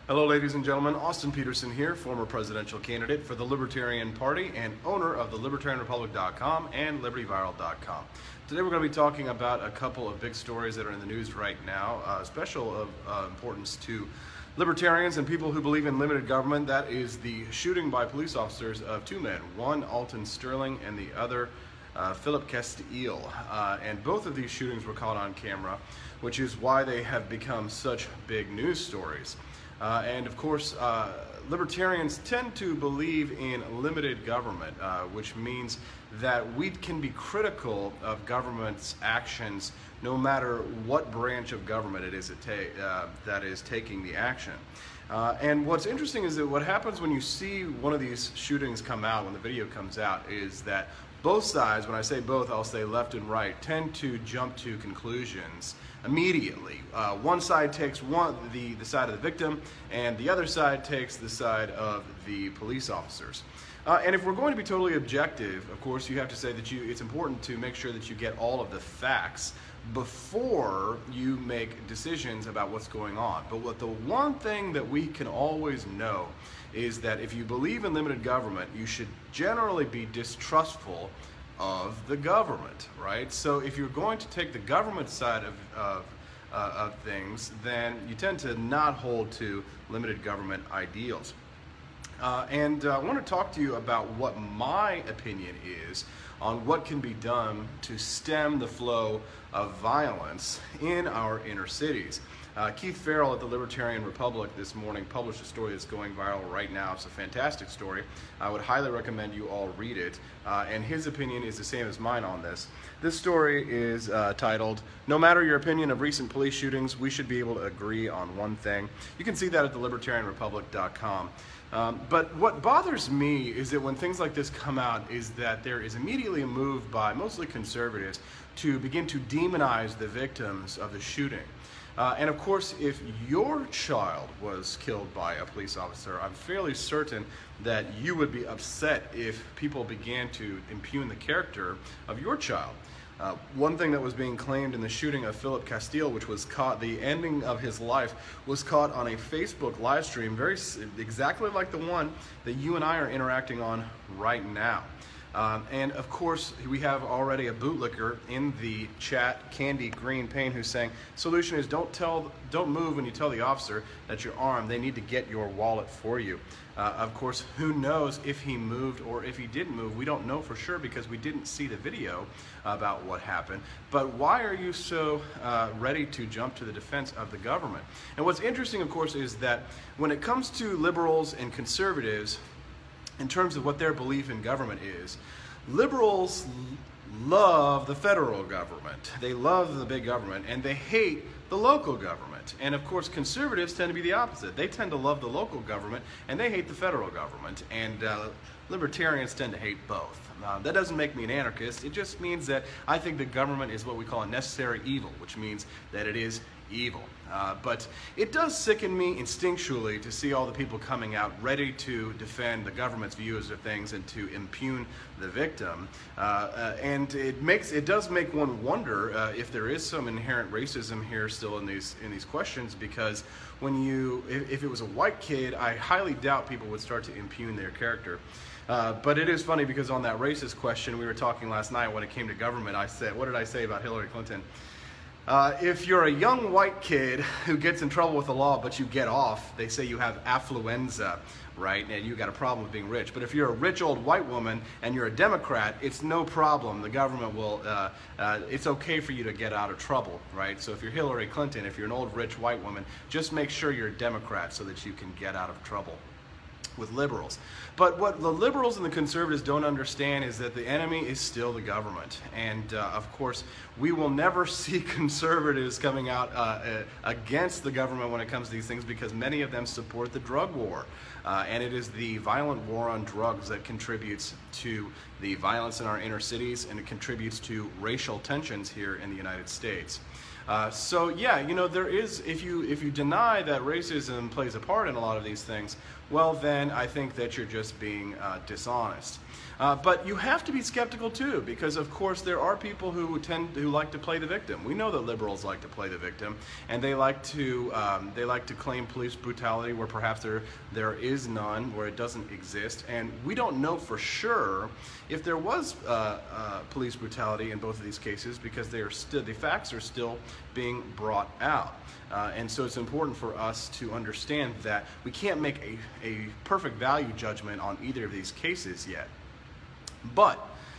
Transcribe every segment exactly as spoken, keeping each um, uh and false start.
Hello, ladies and gentlemen. Austin Peterson here, former presidential candidate for the Libertarian Party and owner of the Libertarian Republic dot com and Liberty Viral dot com. Today we're going to be talking about a couple of big stories that are in the news right now, uh, special of uh, importance to libertarians and people who believe in limited government. That is the shooting by police officers of two men, one Alton Sterling and the other uh, Philip Castile. Uh, and both of these shootings were caught on camera, which is why they have become such big news stories. Uh, and of course, uh, libertarians tend to believe in limited government, uh, which means that we can be critical of government's actions no matter what branch of government it is it ta uh, that is taking the action. Uh, and what's interesting is that what happens when you see one of these shootings come out, when the video comes out, is that both sides, when I say both, I'll say left and right, tend to jump to conclusions immediately. Uh, one side takes one the, the side of the victim, and the other side takes the side of the police officers. Uh, and if we're going to be totally objective, of course, you have to say that you, it's important to make sure that you get all of the facts before you make decisions about what's going on. But what the one thing that we can always know is that if you believe in limited government, you should generally be distrustful of the government, right? So if you're going to take the government side of, of, uh, of things, then you tend to not hold to limited government ideals. Uh, and uh, I want to talk to you about what my opinion is on what can be done to stem the flow of violence in our inner cities. Uh, Keith Farrell at the Libertarian Republic this morning published a story that's going viral right now. It's a fantastic story. I would highly recommend you all read it. Uh, and his opinion is the same as mine on this. This story is uh, titled, "No Matter Your Opinion of Recent Police Shootings, We Should Be Able to Agree on One Thing." You can see that at the Libertarian Republic dot com. Um, but what bothers me is that when things like this come out is that there is immediately a move by mostly conservatives to begin to demonize the victims of the shooting. Uh, and of course, if your child was killed by a police officer, I'm fairly certain that you would be upset if people began to impugn the character of your child. Uh, one thing that was being claimed in the shooting of Philip Castile, which was caught, the ending of his life was caught on a Facebook live stream, very exactly like the one that you and I are interacting on right now. Um, and of course, we have already a bootlicker in the chat, Candy Green Payne, who's saying, "Solution is don't tell, don't move when you tell the officer that you're armed. They need to get your wallet for you." Uh, of course, who knows if he moved or if he didn't move? We don't know for sure because we didn't see the video about what happened. But why are you so uh, ready to jump to the defense of the government? And what's interesting, of course, is that when it comes to liberals and conservatives, in terms of what their belief in government is, liberals love the federal government. They love the big government, and they hate the local government. And of course, conservatives tend to be the opposite. They tend to love the local government, and they hate the federal government. And uh, libertarians tend to hate both. Uh, that doesn't make me an anarchist. It just means that I think the government is what we call a necessary evil, which means that it is evil. Uh, but it does sicken me instinctually to see all the people coming out ready to defend the government's views of things and to impugn the victim. Uh, uh, and it makes it does make one wonder uh, if there is some inherent racism here still in these in these questions, because when you if, if it was a white kid, I highly doubt people would start to impugn their character. Uh, but it is funny because on that racist question we were talking last night when it came to government, I said, what did I say about Hillary Clinton? Uh, if you're a young white kid who gets in trouble with the law but you get off, they say you have affluenza, right? And you got a problem with being rich. But if you're a rich old white woman and you're a Democrat, it's no problem. The government will, uh, uh, it's okay for you to get out of trouble, right? So if you're Hillary Clinton, if you're an old rich white woman, just make sure you're a Democrat so that you can get out of trouble with liberals. But what the liberals and the conservatives don't understand is that the enemy is still the government. And uh, of course, we will never see conservatives coming out uh, uh, against the government when it comes to these things, because many of them support the drug war. Uh, and it is the violent war on drugs that contributes to the violence in our inner cities, and it contributes to racial tensions here in the United States. Uh, so yeah, you know, there is, if you if you deny that racism plays a part in a lot of these things, well then I think that you're just being uh, dishonest. Uh, but you have to be skeptical too, because of course there are people who tend who like to play the victim. We know that liberals like to play the victim, and they like to um, they like to claim police brutality where perhaps there there is none, where it doesn't exist, and we don't know for sure if there was uh, uh, police brutality in both of these cases, because they are still the facts are still being brought out. Uh, and so it's important for us to understand that we can't make a, a perfect value judgment on either of these cases yet. But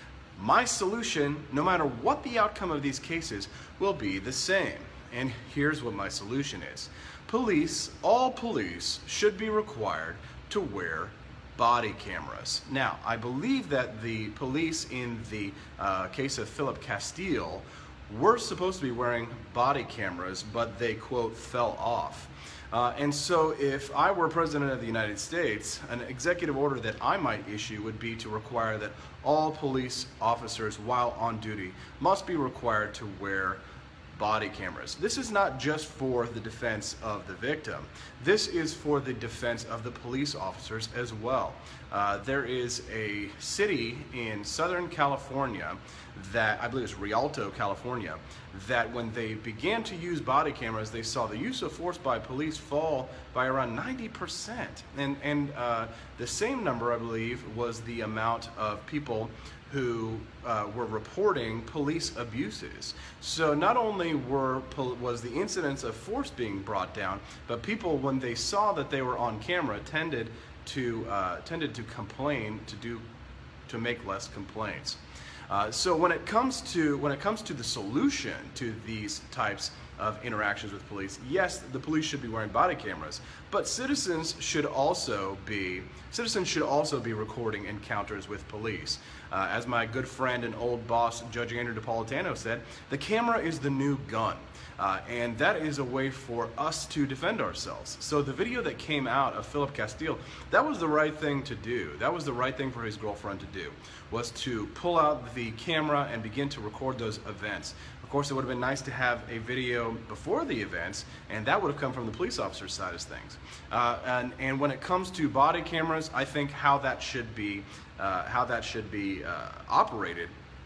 my solution, no matter what the outcome of these cases, will be the same. And here's what my solution is. Police, all police, should be required to wear body cameras. Now, I believe that the police in the uh, case of Philip Castile were supposed to be wearing body cameras, but they, quote, fell off. Uh, and so if I were President of the United States, an executive order that I might issue would be to require that all police officers, while on duty, must be required to wear body cameras. This is not just for the defense of the victim. This is for the defense of the police officers as well. Uh, there is a city in Southern California that, I believe it's Rialto, California, that when they began to use body cameras, they saw the use of force by police fall by around ninety percent. And, and uh, the same number, I believe, was the amount of people who uh, were reporting police abuses. So not only were was the incidence of force being brought down, but people, when they saw that they were on camera, tended to uh, tended to complain, to do to make less complaints. Uh, so when it comes to when it comes to the solution to these types of interactions with police, yes, the police should be wearing body cameras, but citizens should also be citizens should also be recording encounters with police. Uh, as my good friend and old boss, Judge Andrew Napolitano, said, the camera is the new gun. Uh, and that is a way for us to defend ourselves. So the video that came out of Philip Castile, that was the right thing to do. That was the right thing for his girlfriend to do, was to pull out the camera and begin to record those events. Of course, it would have been nice to have a video before the events, and that would have come from the police officer's side of things. Uh, and, and when it comes to body cameras, I think how that should be, uh, how that should be uh, operated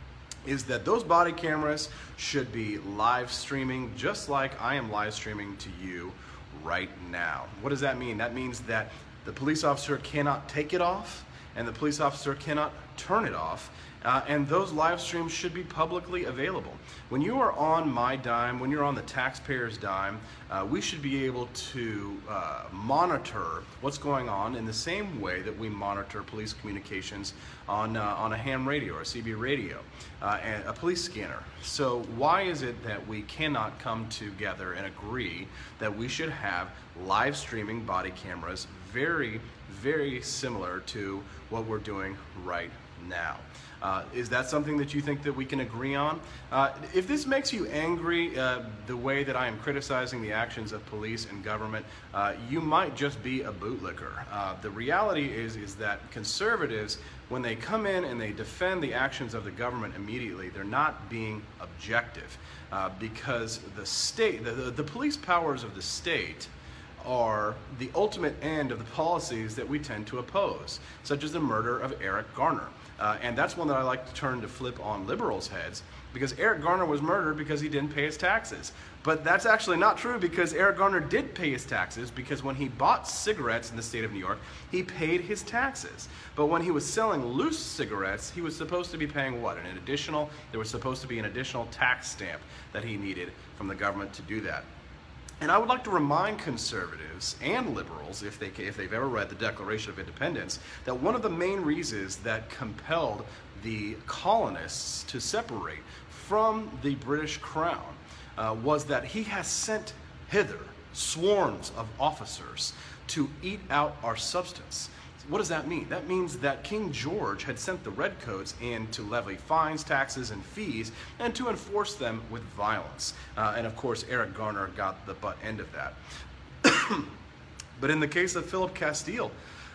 is that those body cameras should be live streaming, just like I am live streaming to you right now. What does that mean? That means that the police officer cannot take it off, and the police officer cannot turn it off, uh, and those live streams should be publicly available. When you are on my dime, when you're on the taxpayer's dime, uh, we should be able to uh, monitor what's going on in the same way that we monitor police communications on, uh, on a ham radio or a C B radio, uh, and a police scanner. So why is it that we cannot come together and agree that we should have live streaming body cameras very, very similar to what we're doing right now? Uh, is that something that you think that we can agree on? Uh, if this makes you angry, uh, the way that I am criticizing the actions of police and government, uh, you might just be a bootlicker. Uh, the reality is, is that conservatives, when they come in and they defend the actions of the government immediately, they're not being objective, uh, because the state, the, the, the police powers of the state are the ultimate end of the policies that we tend to oppose, such as the murder of Eric Garner. Uh, and that's one that I like to turn to flip on liberals' heads, because Eric Garner was murdered because he didn't pay his taxes. But that's actually not true, because Eric Garner did pay his taxes, because when he bought cigarettes in the state of New York, he paid his taxes. But when he was selling loose cigarettes, he was supposed to be paying what? An additional, there was supposed to be an additional tax stamp that he needed from the government to do that. And I would like to remind conservatives and liberals, if, they, if they've ever read the Declaration of Independence, that one of the main reasons that compelled the colonists to separate from the British Crown uh, was that he has sent hither swarms of officers to eat out our substance. What does that mean? That means that King George had sent the redcoats in to levy fines, taxes, and fees, and to enforce them with violence. Uh, and of course, Eric Garner got the butt end of that. But in the case of Philip Castile,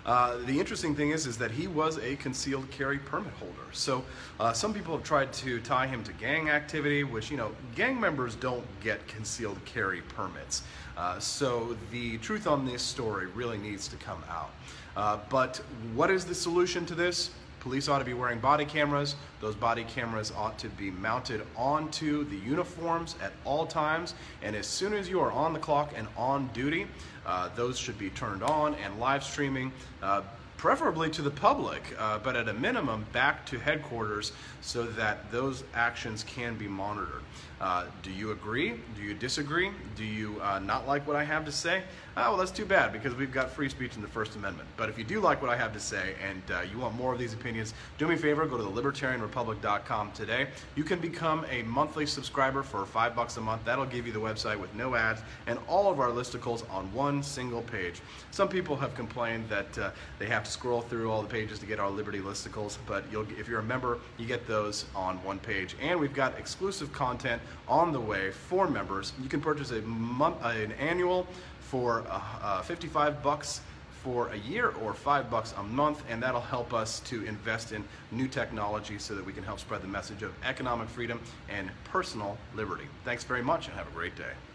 Uh, the interesting thing is, is that he was a concealed carry permit holder. So uh, some people have tried to tie him to gang activity, which, you know, gang members don't get concealed carry permits. Uh, so the truth on this story really needs to come out. Uh, but what is the solution to this? Police ought to be wearing body cameras. Those body cameras ought to be mounted onto the uniforms at all times. And as soon as you are on the clock and on duty, uh, those should be turned on and live streaming, uh, preferably to the public, uh, but at a minimum back to headquarters so that those actions can be monitored. Uh, do you agree? Do you disagree? Do you uh, not like what I have to say? Uh, well, that's too bad, because we've got free speech in the First Amendment. But if you do like what I have to say and uh, you want more of these opinions, do me a favor, go to the libertarian republic dot com today. You can become a monthly subscriber for five bucks a month. That'll give you the website with no ads and all of our listicles on one single page. Some people have complained that uh, they have to scroll through all the pages to get our Liberty listicles, but you'll, if you're a member, you get those on one page. And we've got exclusive content on the way for members. You can purchase a month, uh, an annual for uh, uh, fifty-five bucks for a year or five bucks a month, and that'll help us to invest in new technology so that we can help spread the message of economic freedom and personal liberty. Thanks very much and have a great day.